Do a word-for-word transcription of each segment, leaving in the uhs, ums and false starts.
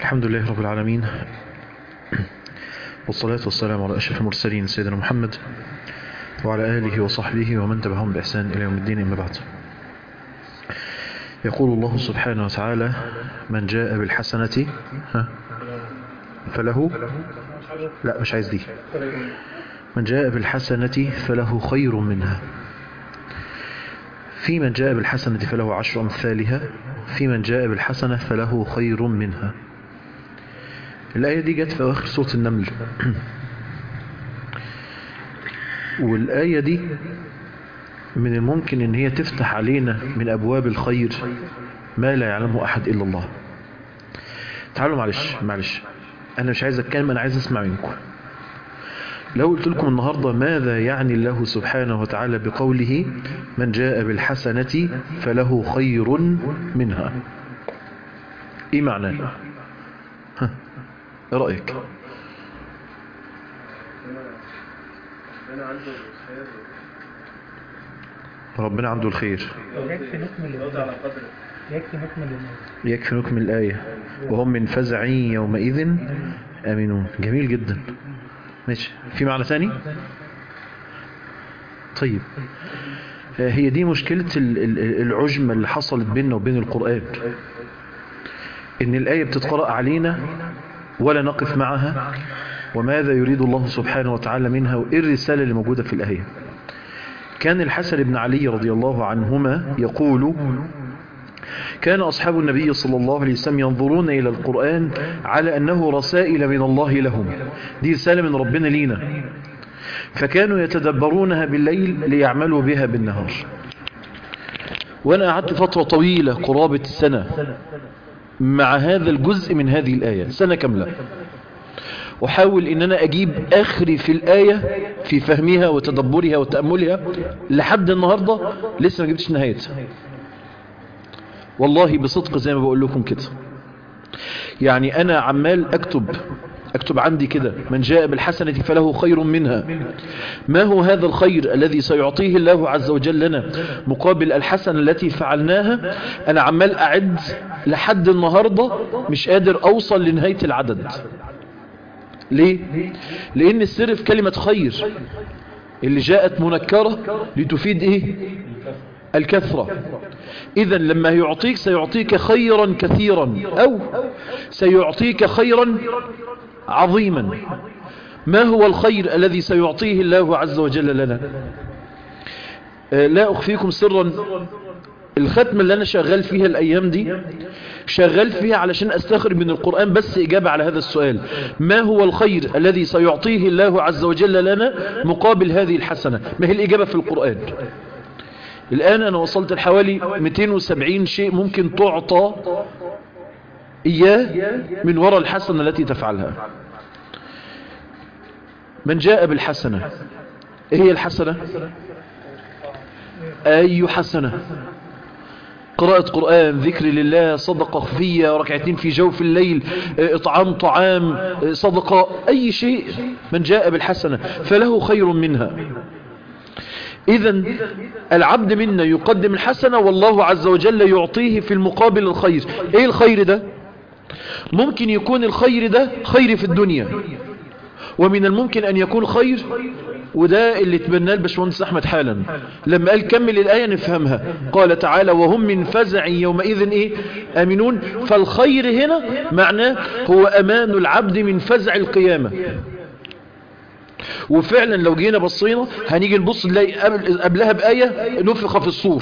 الحمد لله رب العالمين، والصلاة والسلام على أشرف المرسلين سيدنا محمد وعلى آله وصحبه ومن تبعهم بإحسان إلى يوم الدين. أما بعد، يقول الله سبحانه وتعالى: من جاء بالحسنة فله لا مش عايز دي من جاء بالحسنة فله خير منها، في من جاء بالحسنة فله عشر أمثالها، في من جاء بالحسنة فله خير منها. الآية دي جت في آخر سورة النمل، والآية دي من الممكن ان هي تفتح علينا من أبواب الخير ما لا يعلمه أحد إلا الله. تعالوا معلش معلش أنا مش عايز أتكلم، أنا عايز أسمع منكم. لو قلت لكم النهاردة ماذا يعني الله سبحانه وتعالى بقوله من جاء بالحسنة فله خير منها، ايه معناه؟ ها ايه رأيك؟ ربنا عنده الخير، يكفي نكمل الآية وهم من فزع يومئذ آمنون. جميل جدا، ماشي. في معنى ثاني؟ طيب، هي دي مشكلة العجمة اللي حصلت بيننا وبين القرآن، ان الآية بتتقرأ علينا ولا نقف معها، وماذا يريد الله سبحانه وتعالى منها، وإيه الرسالة اللي موجودة في الآية. كان الحسن بن علي رضي الله عنهما يقول: كان أصحاب النبي صلى الله عليه وسلم ينظرون إلى القرآن على أنه رسائل من الله لهم، دي رسالة من ربنا لينا، فكانوا يتدبرونها بالليل ليعملوا بها بالنهار. وأنا قعدت فترة طويلة قرابة السنة مع هذا الجزء من هذه الآية، سنة كاملة، أحاول أن أنا أجيب آخري في الآية في فهمها وتدبرها وتأملها. لحد النهاردة لسه ما جبتش نهايتها، والله بصدق زي ما بقول لكم كده. يعني أنا عمال أكتب أكتب عندي كده: من جاء بالحسنة فله خير منها. ما هو هذا الخير الذي سيعطيه الله عز وجل لنا مقابل الحسنة التي فعلناها؟ أنا عمال أعد لحد النهاردة مش قادر أوصل لنهاية العدد. ليه؟ لأن السر في كلمة خير اللي جاءت منكرة لتفيد إيه؟ الكثرة. إذن لما يعطيك سيعطيك خيرا كثيرا، أو سيعطيك خيرا عظيما. ما هو الخير الذي سيعطيه الله عز وجل لنا؟ لا أخفيكم سرا، الختمة اللي أنا شغال فيها الأيام دي شغال فيها علشان أستخرج من القرآن بس إجابة على هذا السؤال: ما هو الخير الذي سيعطيه الله عز وجل لنا مقابل هذه الحسنة؟ ما هي الإجابة في القرآن؟ الآن أنا وصلت لحوالي مئتين وسبعين شيء ممكن تعطى إياه من وراء الحسنة التي تفعلها. من جاء بالحسنة، إيه هي الحسنة؟ أي حسنة؟ قراءة قرآن، ذكر لله، صدقة خفية، ركعتين في جوف الليل، إطعام طعام، صدقة، أي شيء. من جاء بالحسنة فله خير منها. إذن العبد منا يقدم الحسنة والله عز وجل يعطيه في المقابل الخير. إيه الخير ده؟ ممكن يكون الخير ده خير في الدنيا، ومن الممكن أن يكون خير، وده اللي تبناه الباشمهندس أحمد حالا لما قال كمل الآية نفهمها. قال تعالى: وهم من فزع يومئذ إيه؟ آمنون. فالخير هنا معناه هو أمان العبد من فزع القيامة. وفعلا لو جينا بصينا هنيجي نبص نلاقي قبلها بآية: نفخ في الصور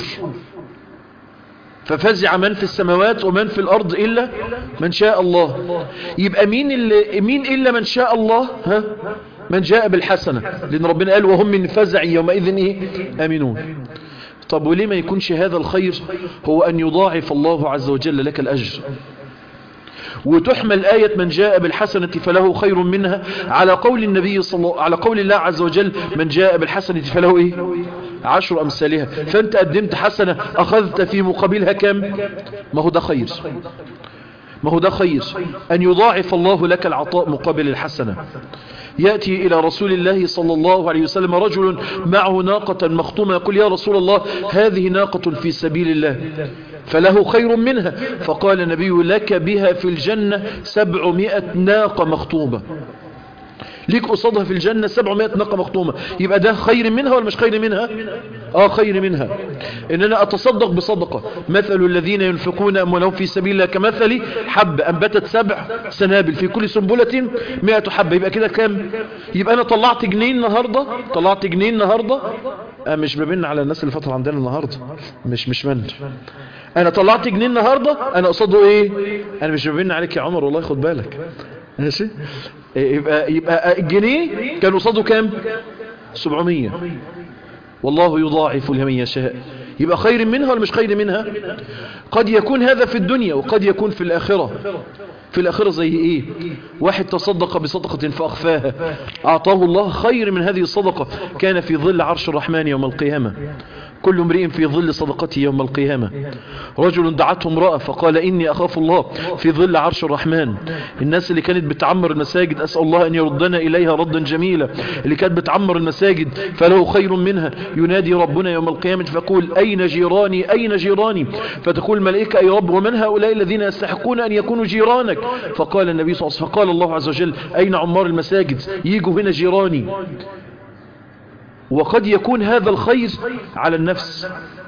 ففزع من في السماوات ومن في الأرض إلا من شاء الله. يبقى مين اللي مين إلا من شاء الله؟ ها؟ من جاء بالحسنة، لأن ربنا قال: وهم من فزع يومئذ إيه؟ آمنون. طب وليه ما يكونش هذا الخير هو أن يضاعف الله عز وجل لك الأجر، وتحمل آية من جاء بالحسنة فله خير منها على قول النبي صلى الله على قول الله عز وجل: من جاء بالحسنة فله إيه؟ عشر أمثالها. فأنت قدمت حسنة أخذت في مقابلها كم؟ ما هو ده خير، ما هو ده خير، أن يضاعف الله لك العطاء مقابل الحسنة. يأتي إلى رسول الله صلى الله عليه وسلم رجل معه ناقة مخطومة، يقول: يا رسول الله، هذه ناقة في سبيل الله، فله خير منها. فقال النبي لك بها في الجنة سبعمائة ناقة مخطومة، ليك قصادها في الجنة سبعمائة ناقة مخطومة. يبقى ده خير منها ولا مش خير منها؟ اه خير منها. ان انا اتصدق بصدقة. مثل الذين ينفقون اموالهم في سبيل الله كمثل حب انبتت سبع سنابل في كل سنبلة مئة حبة. يبقى كده كام؟ يبقى انا طلعت جنيه النهاردة، طلعت جنيه النهاردة. آه مش ببين على الناس اللي فترة عندنا النهاردة، مش مش من انا طلعت جنيه النهاردة، انا قصاده ايه؟ انا مش ببين عليك يا عمر والله، خد بالك ماشي. يبقى يبقى الجنيه كان قصاده كام؟ سبعمية. والله يضاعف لمن يشاء. يبقى خير منها ولا مش خير منها؟ قد يكون هذا في الدنيا وقد يكون في الآخرة. في الآخرة زي ايه؟ واحد تصدق بصدقة فأخفاها، أعطاه الله خير من هذه الصدقة، كان في ظل عرش الرحمن يوم القيامة. كل امرئ في ظل صدقته يوم القيامة. رجل دعته امرأة فقال إني أخاف الله، في ظل عرش الرحمن. الناس اللي كانت بتعمر المساجد أسأل الله أن يردنا إليها ردا جميلا، اللي كانت بتعمر المساجد فله خير منها. ينادي ربنا يوم القيامة فيقول أين جيراني أين جيراني؟ فتقول الملائكة أي رب ومن هؤلاء الذين يستحقون أن يكونوا جيرانك؟ فقال النبي صلى الله عليه وسلم، فقال الله عز وجل أين عمار المساجد؟ يجوا هنا جيراني. وقد يكون هذا الخير على النفس،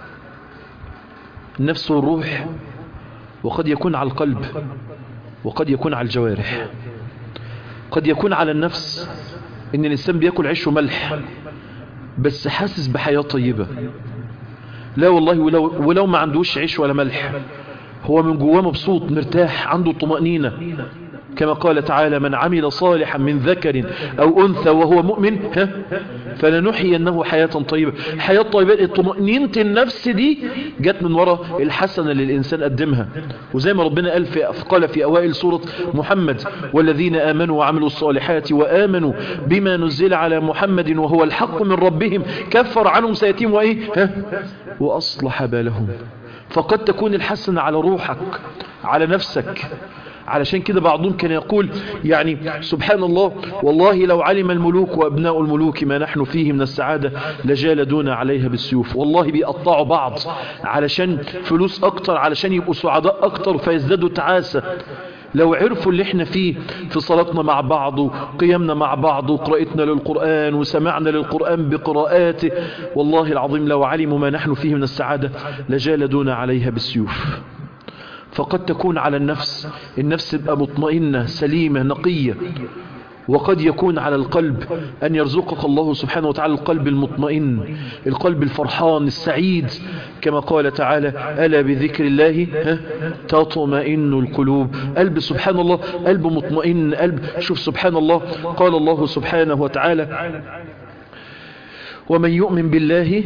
النفس والروح، وقد يكون على القلب، وقد يكون على الجوارح. قد يكون على النفس ان الانسان بياكل عيش وملح بس حاسس بحياة طيبة. لا والله ولو, ولو ما عندوش عيش ولا ملح هو من جواه مبسوط مرتاح، عنده طمأنينة. كما قال تعالى من عمل صالحا من ذكر أو أنثى وهو مؤمن فلنحيينه حياة طيبة. حياة طيبة، طمأنينة النفس دي جت من وراء الحسنة اللي الإنسان قدمها. وزي ما ربنا قال في, قال في أوائل سورة محمد والذين آمنوا وعملوا الصالحات وآمنوا بما نزل على محمد وهو الحق من ربهم كفر عنهم سيئاتهم وإيه وأصلح بالهم. فقد تكون الحسنة على روحك على نفسك. علشان كده بعضهم كان يقول يعني سبحان الله والله لو علم الملوك وابناء الملوك ما نحن فيه من السعادة لجالدونا عليها بالسيوف. والله بيقطعوا بعض علشان فلوس اكتر، علشان يبقوا سعداء اكتر فيزدادوا تعاسة. لو عرفوا اللي احنا فيه في صلاتنا مع بعض وقيامنا مع بعض وقراءتنا للقرآن وسمعنا للقرآن بقراءاته، والله العظيم لو علموا ما نحن فيه من السعادة لجالدونا عليها بالسيوف. فقد تكون على النفس، النفس تبقى مطمئنة سليمة نقية. وقد يكون على القلب أن يرزقك الله سبحانه وتعالى القلب المطمئن، القلب الفرحان السعيد، كما قال تعالى ألا بذكر الله تطمئن القلوب. قلب سبحان الله قلب مطمئن، قلب شوف سبحان الله قال الله سبحانه وتعالى ومن يؤمن بالله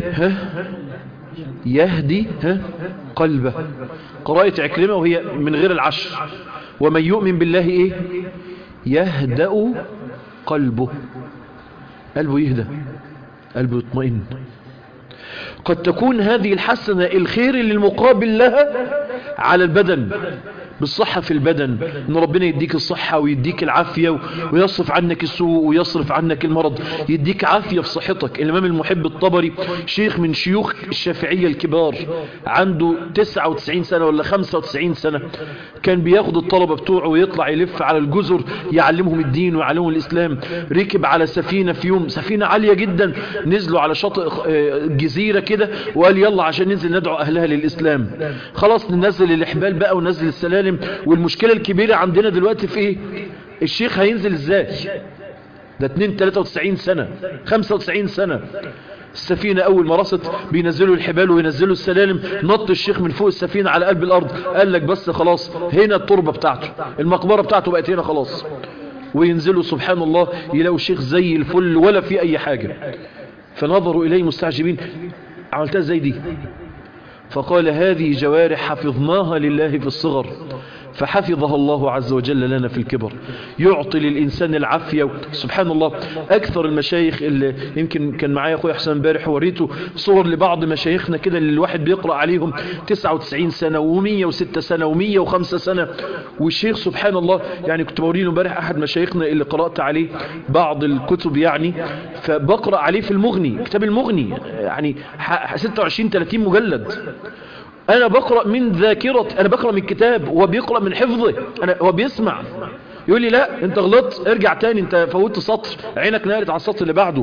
يهدي قلبه. قراءة عكرمة وهي من غير العشر. ومن يؤمن بالله ايه يهدأ قلبه، قلبه يهدأ، قلبه يطمئن. قد تكون هذه الحسنة الخير للمقابل لها على البدن، بالصحة في البدن، ان ربنا يديك الصحة ويديك العافية ويصرف عنك السوء ويصرف عنك المرض، يديك عافية في صحتك. الامام المحب الطبري شيخ من شيوخ الشافعية الكبار، عنده تسعة وتسعين سنة ولا خمسة وتسعين سنة، كان بياخد الطلبة بتوعه ويطلع يلف على الجزر يعلمهم الدين ويعلمهم الاسلام. ركب على سفينة في يوم، سفينة عالية جدا، نزلوا على شاطئ جزيرة كده وقال يلا عشان ننزل ندعو اهلها للاسلام. خلاص ننزل الاحبال بقى وننزل السلالم. والمشكلة الكبيرة عندنا دلوقتي في ايه؟ الشيخ هينزل ازاي؟ ده اتنين تلاتة وتسعين سنة خمسة وتسعين سنة. السفينة اول ما رست بينزلوا الحبال وينزلوا السلالم، نط الشيخ من فوق السفينة على قلب الارض، قال لك بس خلاص هنا التربة بتاعته، المقبرة بتاعته بقت هنا خلاص. وينزلوا سبحان الله يلاقوا الشيخ زي الفل ولا في اي حاجة. فنظروا اليه مستعجبين عملتها ازاي دي؟ فقال هذه جوارح حفظناها لله في الصغر فحفظها الله عز وجل لنا في الكبر. يعطي للإنسان العافية. سبحان الله أكثر المشايخ اللي يمكن كان معايا أخوي حسن امبارح وريته صور لبعض مشايخنا كده اللي الواحد بيقرأ عليهم تسعة وتسعين سنة ومية وستة سنة ومية وخمسة سنة. والشيخ سبحان الله يعني كنت بورينه امبارح أحد مشايخنا اللي قرأت عليه بعض الكتب، يعني فبقرأ عليه في المغني، كتاب المغني يعني ستة وعشرين ثلاثين مجلد. أنا بقرأ من ذاكرة، أنا بقرأ من كتاب وبيقرأ من حفظه، أنا هو بيسمع، يقول لي لا أنت غلطت ارجع تاني، أنت فوتت سطر، عينك نقلت على السطر اللي بعده.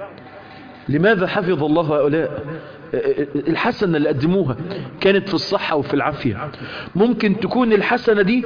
لماذا حفظ الله هؤلاء؟ الحسنة اللي قدموها كانت في الصحة وفي العافية. ممكن تكون الحسنة دي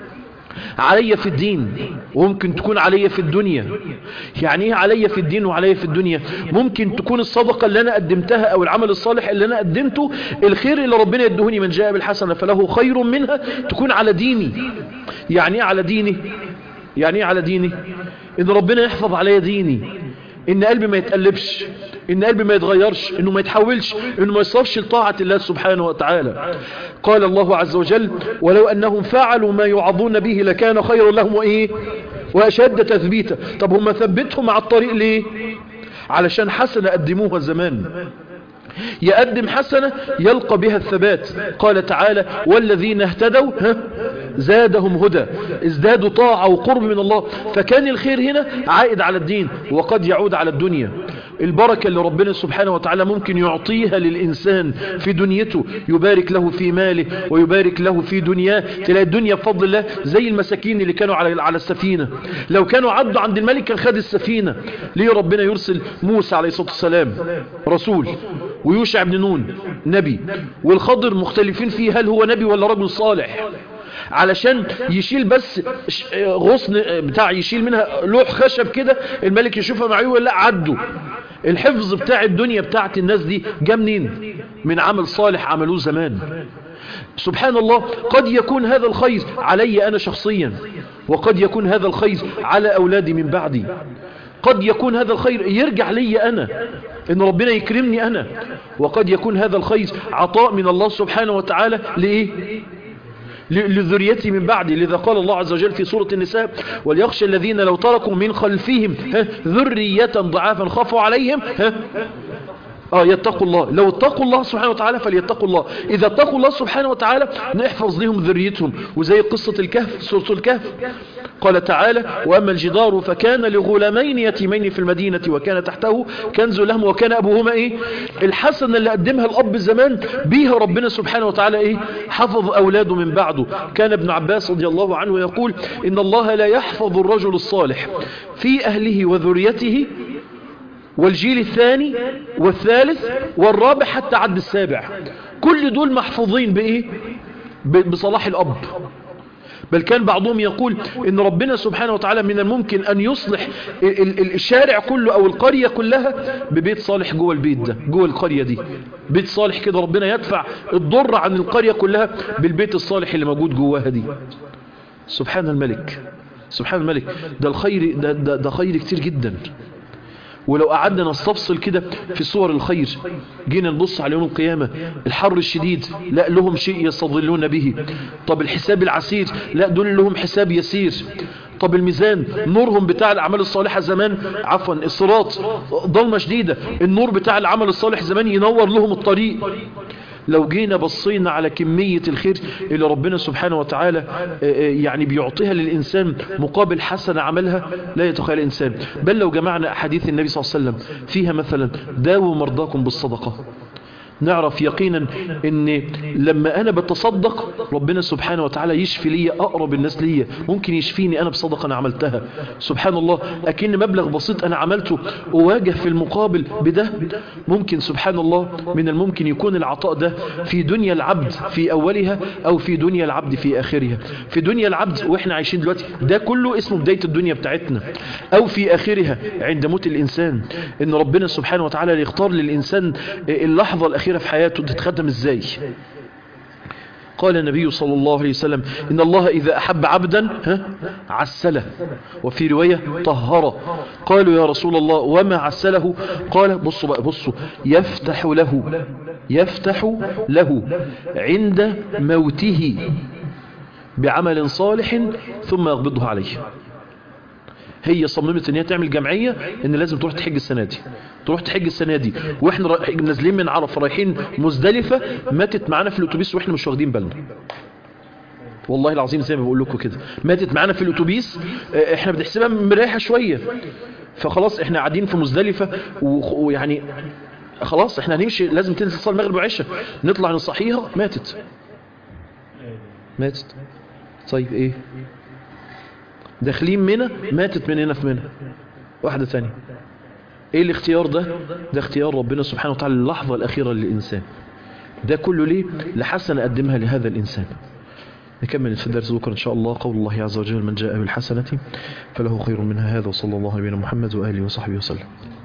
علي في الدين وممكن تكون علي في الدنيا. يعني ايه علي في الدين وعلي في الدنيا؟ ممكن تكون الصدقة اللي انا قدمتها او العمل الصالح اللي انا قدمته، الخير اللي ربنا يدهني من جاء بالحسنة فله خير منها، تكون على ديني. يعني ايه على ديني؟ يعني ايه على ديني؟ ان ربنا يحفظ علي ديني، ان قلبي ما يتقلبش، ان قلبي ما يتغيرش، انه ما يتحولش، انه ما يصرفش لطاعة الله سبحانه وتعالى. قال الله عز وجل ولو انهم فعلوا ما يوعظون به لكان خيرا لهم وايه واشد تثبيتا. طب هم ثبتهم على الطريق ليه؟ علشان حسنة قدموها زمان. يقدم حسنة يلقى بها الثبات. قال تعالى والذين اهتدوا زادهم هدى، ازدادوا طاعة وقرب من الله. فكان الخير هنا عائد على الدين وقد يعود على الدنيا. البركة اللي ربنا سبحانه وتعالى ممكن يعطيها للإنسان في دنيته، يبارك له في ماله ويبارك له في دنياه. تلاقي الدنيا بفضل الله زي المساكين اللي كانوا على على السفينة، لو كانوا عدوا عند الملك كان خد السفينة. ليه ربنا يرسل موسى عليه الصلاة والسلام رسول، ويوشع بن نون نبي، والخضر مختلفين فيه هل هو نبي ولا رجل صالح؟ علشان يشيل بس غصن بتاع يشيل منها لوح خشب كده الملك يشوفها معيه ولا عدوا. الحفظ بتاع الدنيا بتاعت الناس دي جاء منين؟ من عمل صالح عملوه زمان. سبحان الله، قد يكون هذا الخير علي أنا شخصيا، وقد يكون هذا الخير على أولادي من بعدي، قد يكون هذا الخير يرجع لي أنا إن ربنا يكرمني أنا، وقد يكون هذا الخير عطاء من الله سبحانه وتعالى لإيه؟ لذريتي من بعدي. لذا قال الله عز وجل في سورة النساء وليخشى الذين لو تركوا من خلفهم ذرية ضعافا خافوا عليهم آه يتقوا الله. لو اتقوا الله سبحانه وتعالى فليتقوا الله. إذا اتقوا الله سبحانه وتعالى نحفظ لهم ذريتهم. وزي قصة الكهف، سورة الكهف قال تعالى وأما الجدار فكان لغلامين يتيمين في المدينة وكان تحته كنز لهم وكان أبوهما إيه؟ الحسنة اللي قدمها الأب زمان بيها ربنا سبحانه وتعالى إيه؟ حفظ أولاده من بعده. كان ابن عباس رضي الله عنه يقول إن الله لا يحفظ الرجل الصالح في أهله وذريته والجيل الثاني والثالث والرابع حتى عد السابع، كل دول محفوظين بإيه؟ بصلاح الأب. بل كان بعضهم يقول إن ربنا سبحانه وتعالى من الممكن أن يصلح الشارع كله أو القرية كلها ببيت صالح جوه البيت ده، جوه القرية دي بيت صالح كده، ربنا يدفع الضر عن القرية كلها بالبيت الصالح اللي موجود جواها دي. سبحان الملك، سبحان الملك. ده الخير، ده, ده, ده خير كتير جدا. ولو قعدنا نستفصل كده في صور الخير، جينا نبص على يوم القيامة، الحر الشديد لا لهم شيء يستظلون به. طب الحساب العسير لا دول لهم حساب يسير. طب الميزان نورهم بتاع الأعمال الصالحة زمان، عفوا الصراط ضلمة شديدة، النور بتاع العمل الصالح زمان ينور لهم الطريق. لو جينا بصينا على كمية الخير اللي ربنا سبحانه وتعالى يعني بيعطيها للإنسان مقابل حسن عملها لا يتخيل الإنسان. بل لو جمعنا أحاديث النبي صلى الله عليه وسلم فيها مثلا داووا مرضاكم بالصدقة، نعرف يقينا ان لما انا بتصدق ربنا سبحانه وتعالى يشفي لي اقرب الناس لي، ممكن يشفيني انا بصدقة انا عملتها. سبحان الله، اكن مبلغ بسيط انا عملته اواجه في المقابل بده. ممكن سبحان الله من الممكن يكون العطاء ده في دنيا العبد في اولها او في دنيا العبد في اخرها. في دنيا العبد واحنا عايشين دلوقتي ده كله اسمه بداية الدنيا بتاعتنا، او في اخرها عند موت الانسان، ان ربنا سبحانه وتعالى يختار للانسان اللحظة الاخيرة في حياته تتخدم ازاي. قال النبي صلى الله عليه وسلم إن الله إذا أحب عبدا عسله، وفي رواية طهره. قالوا يا رسول الله وما عسله؟ قال بصوا بقى، بصوا يفتح له يفتح له عند موته بعمل صالح ثم يقبضه عليه. هي صممت ان هي تعمل جمعية ان لازم تروح تحج السنة دي، تروح تحج السنة دي، واحنا نازلين من عرفة رايحين مزدلفة ماتت معانا في الاتوبيس واحنا مش واخدين بالنا. والله العظيم زي ما بقول لكم كده، ماتت معانا في الاتوبيس، احنا بنحسبها مريحة شوية، فخلاص احنا قاعدين في مزدلفة ويعني خلاص احنا هنمشي، لازم تنزل تصلي المغرب وعشاء، نطلع نصحيها ماتت ماتت. طيب ايه، داخلين منى ماتت من هنا في منى واحدة ثانية. ايه الاختيار ده؟ ده اختيار ربنا سبحانه وتعالى اللحظة الأخيرة للإنسان. ده كله ليه؟ لحسنة أقدمها لهذا الإنسان. نكمل في الدرس بكرة إن شاء الله. قول الله عز وجل: من جاء بالحسنة فله خير منها. هذا وصلى الله على نبينا محمد وآله وصحبه وسلم.